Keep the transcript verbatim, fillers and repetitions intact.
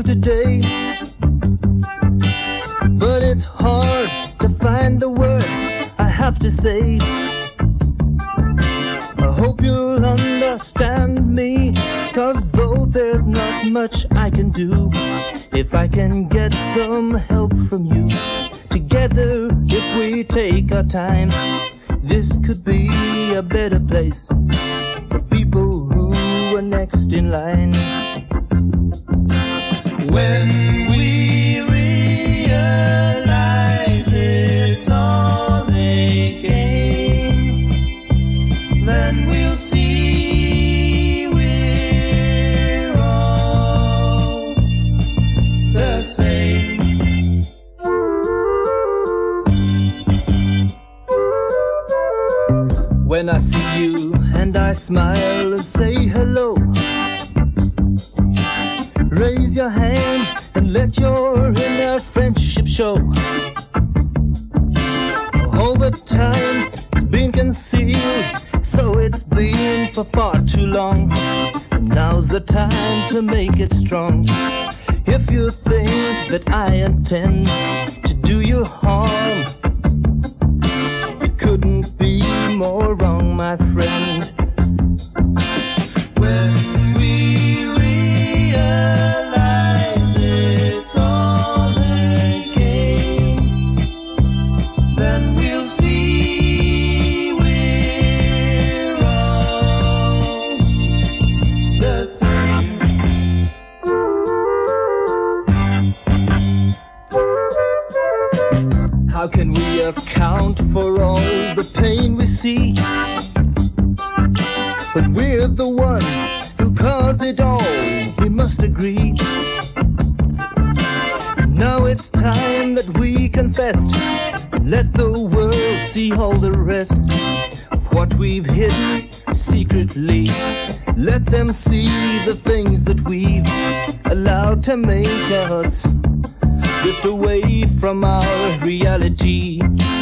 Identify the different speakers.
Speaker 1: feel today, but it's hard to find the words I have to say. I hope you'll understand me, 'cause though there's not much I can do, if I can get some help from you, together if we take our time, this could be a better place for people who are next in line. When we realize it's all they gain, then we'll see we're all the same. When I see you and I smile and say hello, raise your hand and let your inner friendship show. All the time it's been concealed, so it's been for far too long. Now's the time to make it strong. If you think that I intend to do you harm, it couldn't be more wrong, my friend. When we realize it's all they gain, then we'll see we're all the same. How can we account for all the pain we see? But we're the ones who caused it all, we must agree. Now it's time that we confessed, let the world see all the rest of what we've hidden secretly. Let them see the things that we've allowed to make us drift away from our reality.